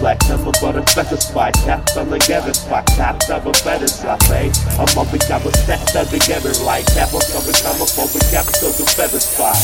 flag, never got a better spot. Capped on the Gavin spot, capped up a better slot, eh? I'm up and got a step that the Gavin like. Cap on coming, I'm a phone, capped on the better spot.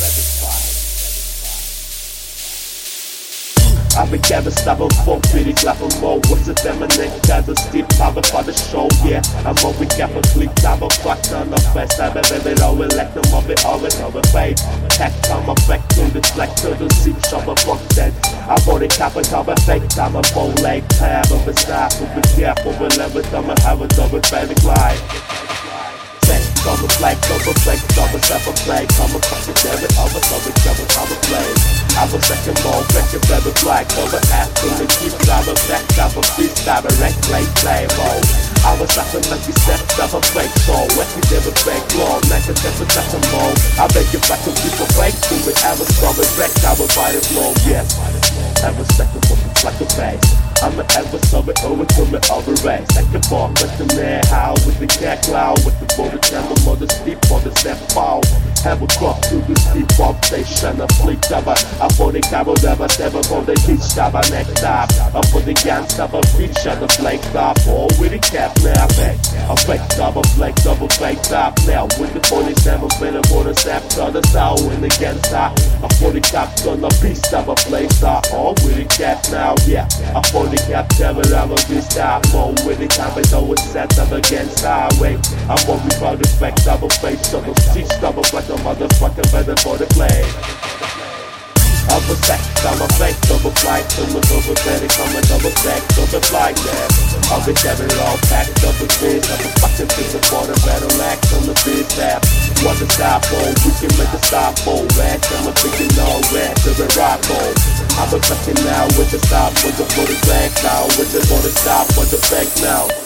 I've been gathered, stop a folk, really clap a more. What's it, them and neck, gather, steep, power for the show, yeah. I'm over, cap a click, time a fuck on the fest. I've been all elect them of it, all in over fade. Tech, come back to the slack, to the seat, shop a fuck that. I've already cap a cover, fake, time a bow leg, tab of a stop, with a gap, over level, I'm a have a double traffic light. Come a flag, come a flag, come a step a flag, come a fucking David, I'm a play. I'm a second ball, back a feather flag, come a after the keep, I'm a back, I'm a beat, I'm a wreck, play ball. I'm a second lucky step, I'm a fake soul, wet me never fake law, like a different that's a mole. I beg you back to people fake to it, I'm a solid wreck, I'm a bite of blow, yes. I'm a second fucking like a base. I'm an ever summer over to me over race. Second ball, let the man howl with the cat cloud, with the motor camera, mother steep on the step fall. Have a crop to the steep bump station, a fleet cover. I'm for the cabo, never for the heat stop, I next stop. I'm for the gun stop, a beach on the flake stop. All with the cap now, back. I'm fake double flake, double fake stop now. With the 47 minute water step, on the soul in the gun stop. I'm for the cops on the beast of a play stop. All with the cap now, yeah. I'm for the cap, never I'm a beast stop. More with the cap, it's always set up against highway. I'm on the proud effect, double face, double seat, double like a motherfucker better for the play. I'm a sex, I'm a fake, double flight, double better, I'm a double sex, double flight, yeah. I'll be having it all packed, double fish, I'm a fucking piece of water, battle axe on the big tap. Want to stop, oh, we can make a stop, oh, rat, I'm a thinking all rat, to the rock, oh. I'm a fucking now with the stop, with the flag now, with the water stop, with the fake now.